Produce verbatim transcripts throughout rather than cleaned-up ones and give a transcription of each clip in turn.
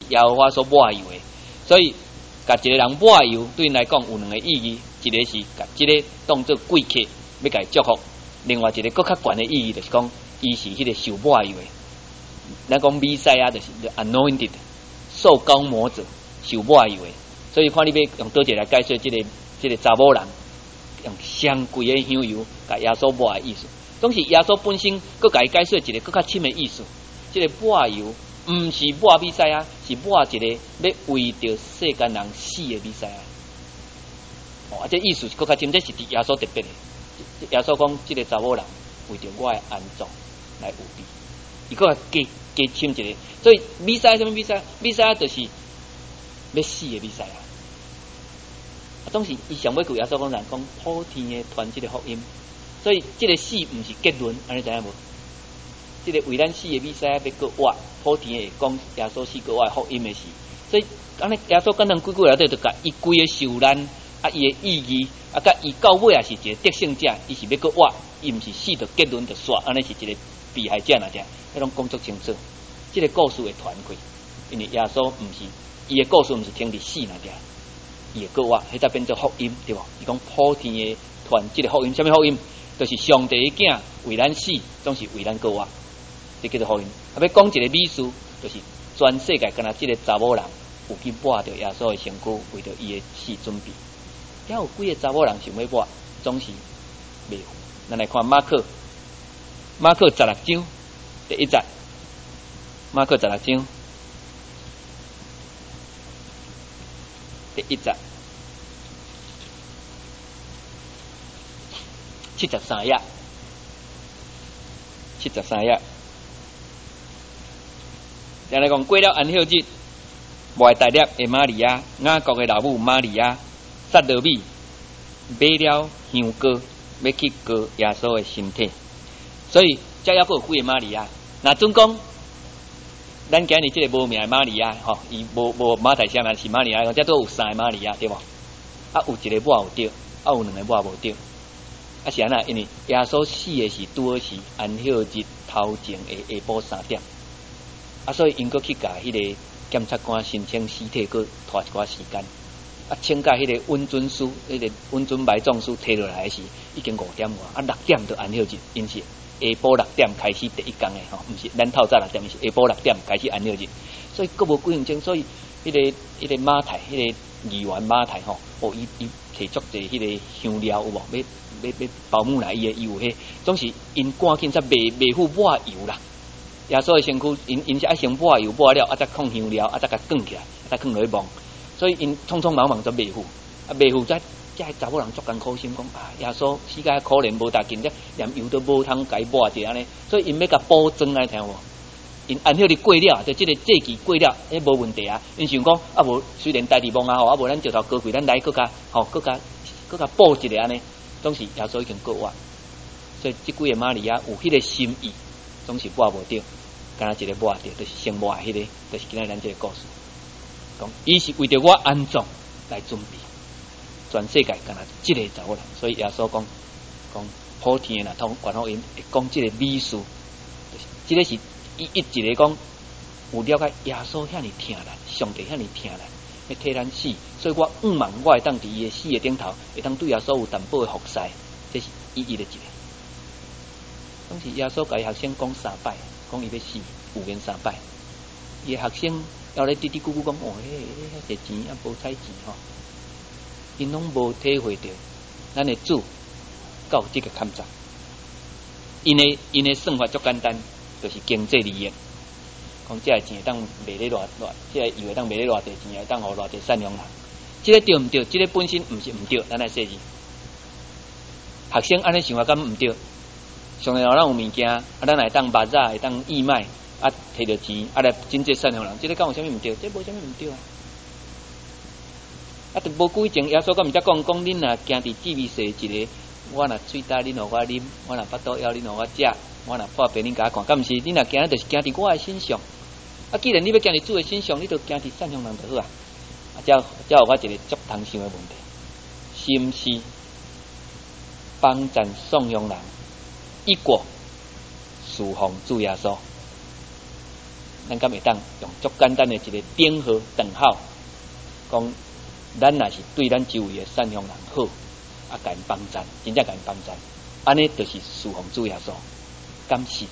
耶和华所抹油的。所以，甲一个人抹油，对因来讲有两个意义，一个是甲即个当做贵客，要甲伊祝福；另外一个更较悬的意义，就是讲伊是迄个受抹油的。咱讲弥赛亚就是 anointed， 受膏抹者，受抹油的。所以看你要用倒一个来解释即、这个即、这个查某人，用上贵的香油，甲耶稣抹的意思。总是耶稣本身，佮甲伊解释一个更较深的意思。即、这个抹油，毋是抹弥赛亚，是抹一个要为着世间人死的弥赛亚。哦，这意思是更较深，这是伫耶稣特别的。耶稣讲，即、这个查某人为着我的安葬来有利，伊佮加加深一个。所以弥赛亚什么弥赛亚？弥赛亚就是要死的弥赛亚。总是伊上尾句耶稣讲人讲普天的传即个福音。所以，这个死毋是结论，安尼知影无？这个为咱死的弥赛亚要搁活，普天的讲耶稣死搁活福音的事。所以，安尼耶稣简单几句内底就甲伊规个受难啊，伊的意义啊，甲伊到尾也是一个得胜者，伊是要搁活，伊毋是死着结论着煞，安尼是一个被害者哪只？迄种工作清楚，这个故事会传开，因为耶稣毋是伊的故事，毋是停伫死哪只，伊会搁活，迄才变做福音，对无？伊讲普天的传即个福音，什么福音？就是上帝的囝为咱死，总是为咱过活，这叫做福音。啊，要讲一个秘书，就是全世界敢若这个查某人有去抹着耶稣的身躯，为着伊的死准备。还有几个查某人想要抹，总是袂赴。咱来看马可，马可十六章第一节，马可十六章第一节。七十三页，七十三页。再来讲，过了安息日，外大粒的玛利亚，雅各的老母玛利亚，撒罗米买了香膏，要去膏耶稣的身体。所以，这还佫有几个玛利亚？那总讲，咱今日这个无名的玛利亚，吼，伊无无马太写名是玛利亚，这都有三个玛利亚，对无？啊，有一个抹有对，啊，有两个抹无对。啊是安那，因为耶稣死的是拄好是安息日头前的下晡三点，啊，所以因佫去甲迄个检察官申请尸体，佫拖一寡时间，啊，请假迄个温准书，迄、那个温准埋葬书摕落来是已经五点外，啊，六点就安息日，因是下晡六点开始第一天的吼，毋是咱透早六点，是下晡六点开始安息日，所以佫无几分钟，所以迄、那个迄、那个马太，迄、那个议员马太吼，哦，伊伊摕足侪迄个香料有无？要要要保姆来伊的伊有迄，总是因赶紧才袂袂赴抹油啦。耶稣的身躯，因因是爱先抹油抹了，啊再放香料，啊再甲卷起来，啊再放落去瓮，所以因匆匆忙忙才袂赴，啊袂赴才这查某人足艰苦心讲啊，耶稣死甲可怜无大劲，这连油都无通甲伊抹者安尼，所以因要甲补装来听无？因安息日过了，就即个节期过了，迄无问题啊。因想讲啊无，虽然代志忙啊吼，啊无咱石头高贵，咱来搁甲吼搁甲搁甲补一个安尼。总是耶稣已经过活，所以即几个玛利亚有迄个心意，总是抹无着，敢若一个抹着，就是先抹迄个，就是今仔咱这个故事。讲伊是为着我安葬来准备，全世界敢若即个查某人，所以耶稣讲讲普天的若通管福音，讲即个美事，就是即个是伊一一个讲有了解耶稣遐尼疼咱，上帝遐尼疼咱。要替咱死，所以我毋望我会当伫伊的死的顶头，会当对耶稣有淡薄的服侍，这是意义的一个。当时耶稣甲伊学生讲三摆，讲伊要死，有言三摆。伊的学生要咧嘀嘀咕咕讲，哦，迄迄钱啊，无彩钱吼，因拢无体会到咱的主到这个坎站。因的因的算法足简单，就是经济利益。讲这个钱会当卖咧偌偌，这个油会当卖咧偌济钱，会当互偌济善良人。这个对毋对？这个本身毋是毋对，咱来说字。学生安尼想法敢毋对？上帝让咱有物件，啊，咱会当巴扎，会当义卖，啊，摕到钱，啊来真正善良人，这个敢有啥物毋对？这无啥物毋对啊！啊，都无久以前耶稣敢毋则讲讲，恁若行伫智慧世一个，我若喙焦，恁互我啉；我若腹肚枵，恁互我食；我若破病，恁甲我看。敢毋是？恁若行咧，就是行伫我的身上。啊，既然你要行伫主的身上，你就行伫善良人就好啊。啊，才才有我一个足通想的问题：心思帮赞颂扬人，一果侍奉主耶稣。 咱敢会当用足简单的一个顶号等号，讲咱若是对咱周围的善良人好，啊，甲因帮赞，真正甲因帮赞，安尼就是侍奉主耶稣，敢是？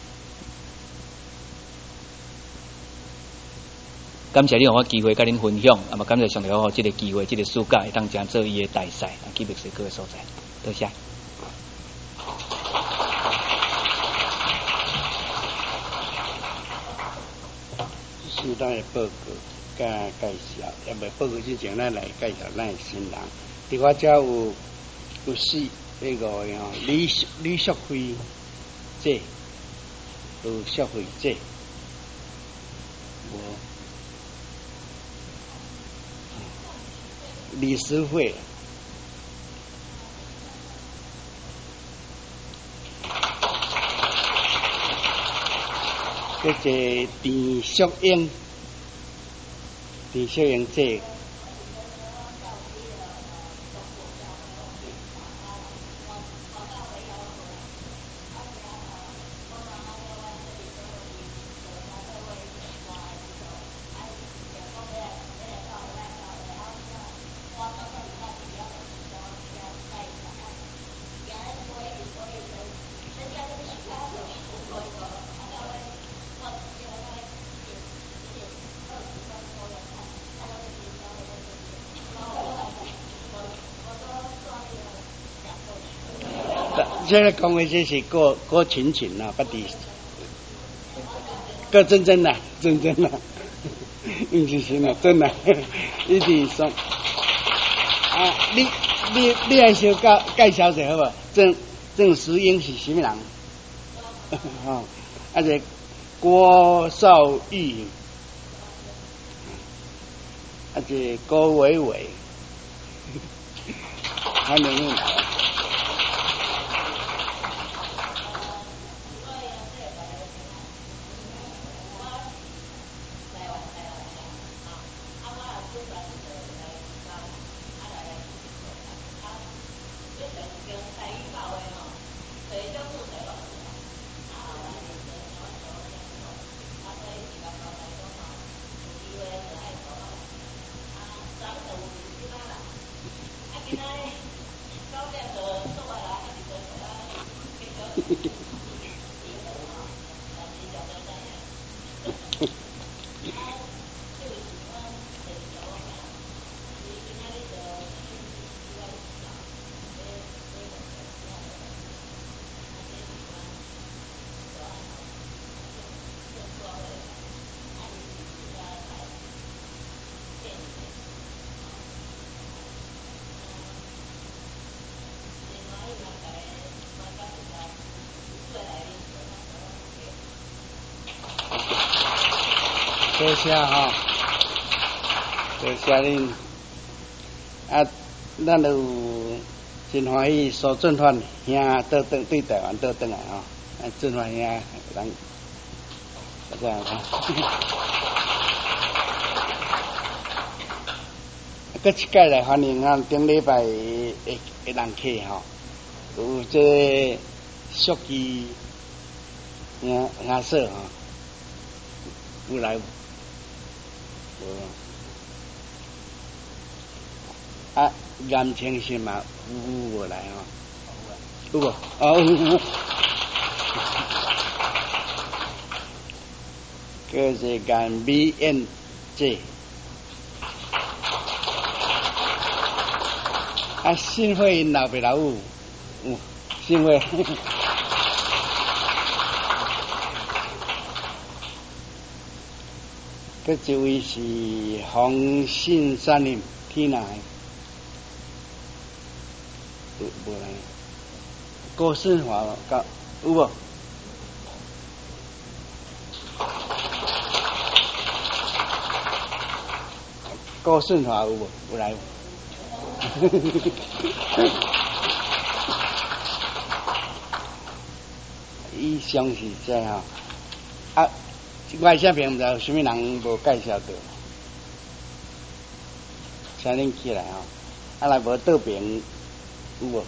感谢你让我机会甲恁分享，啊嘛感谢上帝给我这个机会，这个暑假会当真做伊的大使，啊去墨西哥的所在，多谢。 是咱的报告甲介绍，也未报告之前，咱来介绍咱的新人。伫我遮有有四那个吼，李李淑辉姐，有淑辉姐，无李思慧。嗰个田淑英，田淑英姐，现在讲的这是郭郭群群啊，不敌郭真真呐，真真呐，唔是真啊，真啊，一直说啊，你你你来小介介绍者好无？郑郑时英是什么人？哦，而且郭少玉，而且郭伟伟，还能用。多谢哈，多谢恁啊，咱有真欢喜苏俊焕兄倒转对台湾倒转来吼，啊俊焕兄人，这样哈。搁一届来欢迎啊，顶礼拜的的人客吼，有这书记兄兄嫂吼，有来。啊，严清新嘛有无来吼？有无？哦有。叫做严美燕姐，啊，新会因老爸老有，有新会。佮一位是黄信山的天来，有无来？郭顺华甲有无？郭顺华有无？有来无？以上是这吼啊。外下边唔知有啥物人无介绍到，请恁起来吼。啊，若无倒边有无？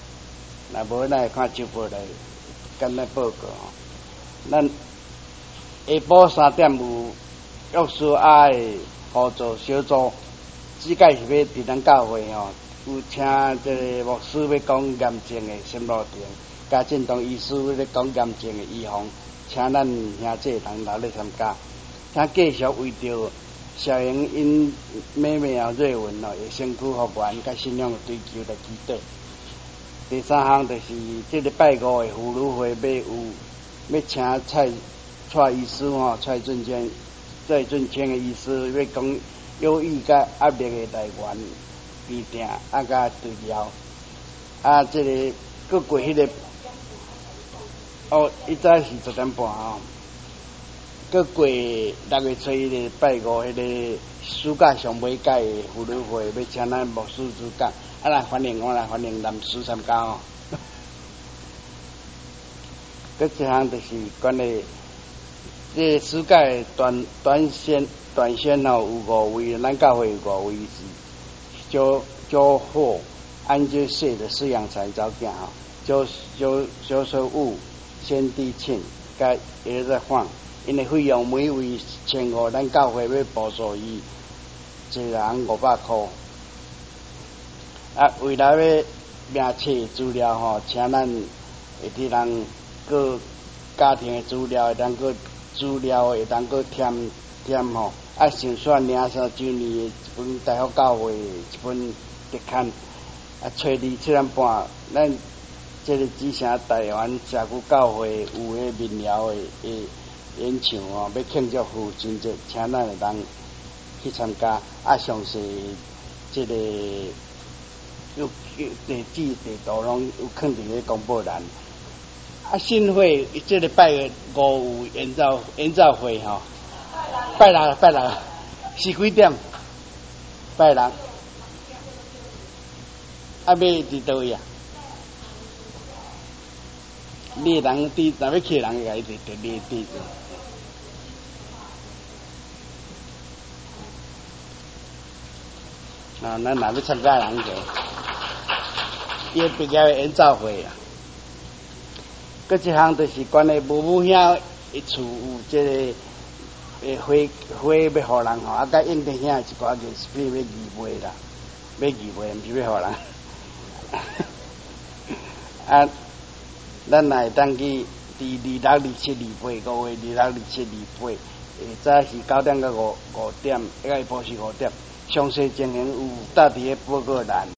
若无咱看直播来跟咱报告吼。咱下晡三点有约书亚的合作小组，只届是要伫咱教会吼，有请这个牧师要讲严正的心路程，加振东医师要讲严正的预防，请咱兄弟人来咧参加，请继续为着小莹因妹妹啊瑞文哦，会身躯复原，甲信仰的追求来祈祷。第三项就是这个拜五的妇女会要有要请蔡蔡医师吼，蔡俊坚、蔡俊谦的医师要讲忧郁甲压力的来源、病症啊甲治疗。啊，这个过过迄、那个哦，伊早是十点半吼。过过六月初一日拜五，迄个暑假上尾届的妇女会要请咱牧师主讲，啊来欢迎我来欢迎男士参加哦。搁一项就是关于这个暑假的短短宣短宣哦，有五位，咱教会有五位是招招货安居社的饲养才招囝吼，招招招收物先地庆，甲也在放。因的费用每位千五，咱教会要补助伊一人五百块。啊，为了要名册资料吼，请咱会啲人个家庭的资料，会当个资料会当个添添吼。啊，先选领三周年的一本大学教会一本特刊。啊，初二七点半，咱这个只城台湾社区教会有迄民谣的诶。演唱哦，要庆祝父亲节，请咱会当去参加。啊，详细这个有地址、地图拢有放伫咧公布栏。啊，信会这个拜五有演奏演奏会吼，拜六拜六是几点？拜六。啊，要伫倒位啊？你人地，若要去人会甲伊地地地地。啊，咱若要参加人个，伊毕业的演奏会啊。搁一项就是关于母母兄的厝有这个诶花花要互人吼，啊，甲应天兄一寡艺术品要义卖啦，要义卖，毋是要互人。啊，咱若会当去伫二六、二七、二八，五月二六、二七、二八，下早是九点到五五点，下晡是五点。详细情形有搭伫个报告栏。